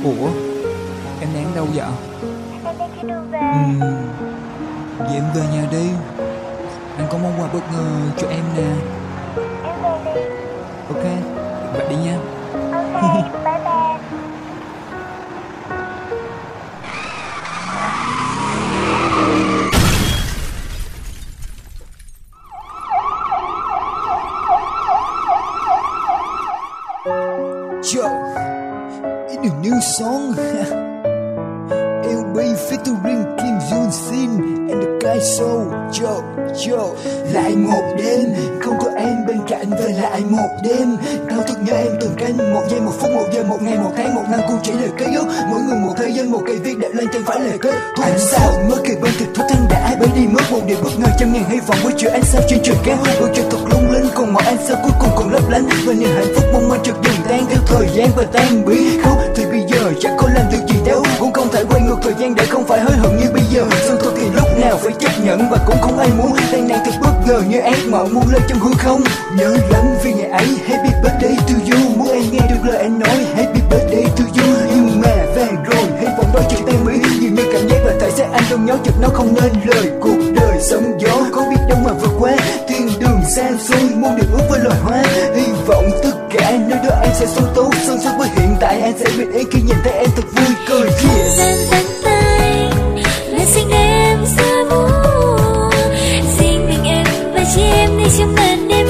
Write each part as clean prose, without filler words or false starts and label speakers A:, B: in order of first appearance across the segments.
A: Ủa, em đang đâu vậy?
B: Em đang trên đường về.
A: Vậy em về nhà đi. Anh có món quà bất ngờ cho em nè.
B: Em về đi.
A: Ok, vậy đi nha.
B: Ok, bye bye.
C: Yo, in a new song, LB featuring Kim Jong Sin and the Kai Soul. Yo, lại một đêm không có em bên cạnh và lại một đêm tao thức nhớ em từng canh, 1 giây 1 phút 1 giờ 1 ngày 1 tháng 1 năm, cũng chỉ là ký ức. Mỗi người một thời gian, một cây viết đặt lên chẳng phải là kết thúc. Anh sao mới kề bên thực thốt thân đã bay đi, mất một điều bất ngờ, trăm ngàn hy vọng với chiều ánh sao trên trời cao. Bầu trời thật lung linh, còn mọi ánh sao cuối cùng còn lấp lánh, và niềm hạnh phúc mong manh chợt dần tan theo thời gian và tan biến. Không thì bây giờ chẳng có làm được gì đâu, cũng không thể quay ngược thời gian để không phải hối hận như bây giờ. Xong thôi thì lúc nào phải chấp nhận, và cũng không ai muốn tan nạn thật bất ngờ như ác mộng muôn lên trong hư không. Nhớ lắm vì ngày ấy, happy birthday to you, muốn em nghe được lời anh nói happy birthday to you. Nhưng mà vàng rồi, hy vọng đôi chữ tan biến, dường như cảm giác là tại sao anh trong nhau chợt nó không nên lời. Cuộc đời sóng gió, có biết đâu mà vượt qua thiên đường xa xôi, muôn điều ước với loài hoa. Hy vọng tất cả nơi đó em sẽ sống tốt, song song với hiện tại anh sẽ bình yên khi nhìn thấy em thật vui cười.
D: Dần vắng tay là xinh em xa vô, riêng mình em và chị em đi trong màn đêm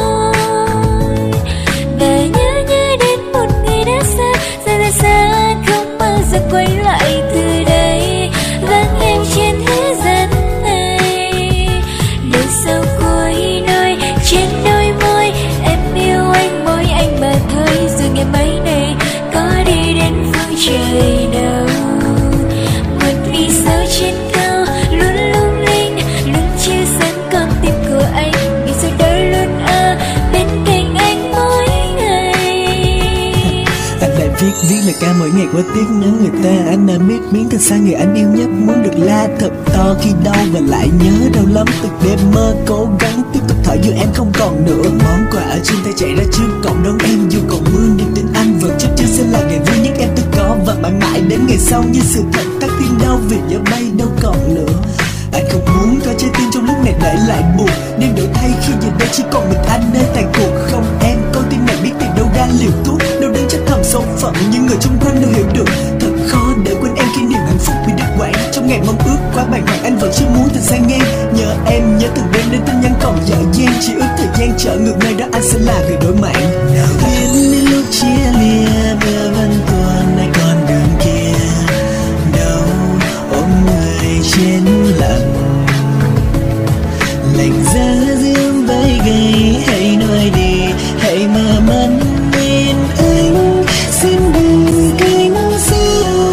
D: tối, và nhớ đến một người đã xa, xa xa không bao giờ quay lại từ đây. Vắng em trên thế gian này, lời sau cuối nói trên đôi môi, em yêu anh mỗi anh mà thôi. Rồi ngày mai này có đi đến phương trời nào, một vì sao trên cao luôn lung linh, luôn chiếu sáng con tim của anh, vì sao đó luôn ở bên cạnh anh mỗi ngày.
E: Anh lại viết lời ca mỗi ngày qua tiếc nhớ người ta. Anh đã biết miếng thật xa người anh yêu nhất, muốn được la thật to khi đau và lại nhớ đau lắm. Từng đêm mơ cố gắng tiếp tục thở dù em không còn nữa. Món quà ở trên tay chạy ra trước cổng đón em, dù còn mưa niềm tin anh vẫn chắc chắn sẽ là ngày vui nhất em từng có, và mãi mãi đến ngày sau như sự thật tắt thiên đau vì giờ bay đâu còn nữa. Anh không muốn có trái tim trong lúc này để lại buồn, nên đổi thay khi giờ đây chỉ còn mình anh nơi tàn cuộc. Không em, con tim này biết tìm đâu ra liều thuốc, đâu đến chắc thầm sâu phận nhưng người chung quanh đâu hiểu được. Thật khó để quên em khi niềm hạnh phúc bị đứt quãng. Trong ngày mong ước quá bàng hoàng anh vẫn chưa muốn từ xa ngang. Nhớ em, nhớ từng đêm đến tin nhắn còn dở dang, chỉ ước thời gian trở ngược nơi đó anh sẽ là người đổi mạng. Biết đến lúc chia lìa mưa vẫn tuôn lại con đường kia, đâu ôm người trên lặng lạnh giá dương vai gầy. Hãy nói đi, hãy mở mắt nhìn anh, xin đừng cánh xa.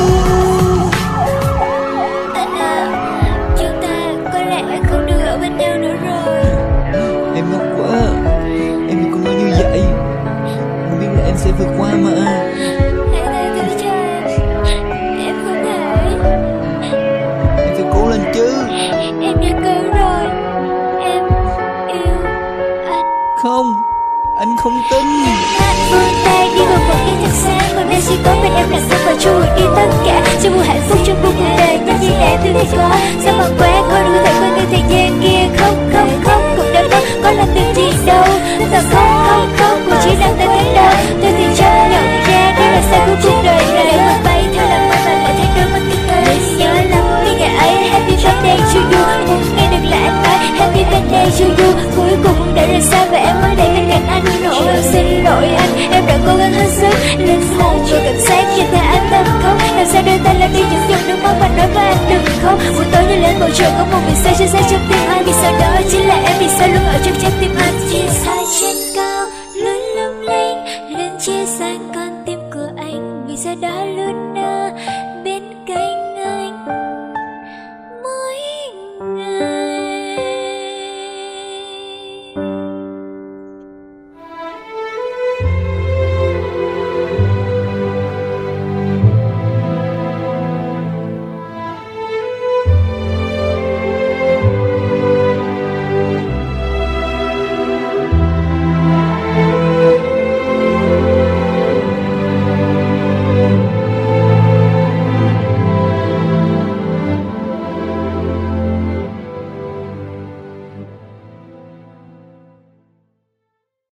D: Anh à, chúng ta có lẽ không được ở bên nhau nữa rồi.
A: Em ngốc quá, em đừng có nói như vậy. Em biết là em sẽ vượt qua mà.
D: Hãy tha thứ cho em không thể.
A: Em phải cố lên chứ.
D: Em đã cố rồi, em yêu anh.
A: Không, anh không tin.
D: Anh vươn tay đi vào một cái thật xa, còn đây chỉ có bên em là sao và trôi đi tất cả. Cho một hạnh phúc trong cuộc đời, nhưng chỉ để tôi thì có. Sao mà quá khó đủ thể quên cái thời gian kia. Không, cuộc đời đó có làm được gì đâu. Thật không, cũng chỉ đang tới thế đâu. Tôi thì chấp nhận ra đó là sao của cuộc đời này. Để mà bay theo làm mơ mà lại thấy đôi mắt tiếng cười. Nhớ lắm vì ngày ấy happy birthday to you, muốn nghe được là anh nói happy birthday to you. Cuối cùng đã rời xa và em mới đây bên cạnh anh. Nỗi em xin lỗi anh, em đã cố gắng hết sức. Linh hồn và cảnh sát nhìn thấy anh tâm khóc, làm sao đưa tay làm đi những giọt nước mắt và nói với anh đừng khóc. Buổi tối như lên bầu trời có một vì sao chia xa trong tim anh, vì sao đó chính là em, vì sao luôn ở trong trái tim anh. Chia xa trên cao luôn lung linh, luôn chia sáng con tim của anh, vì sao đó luôn nơi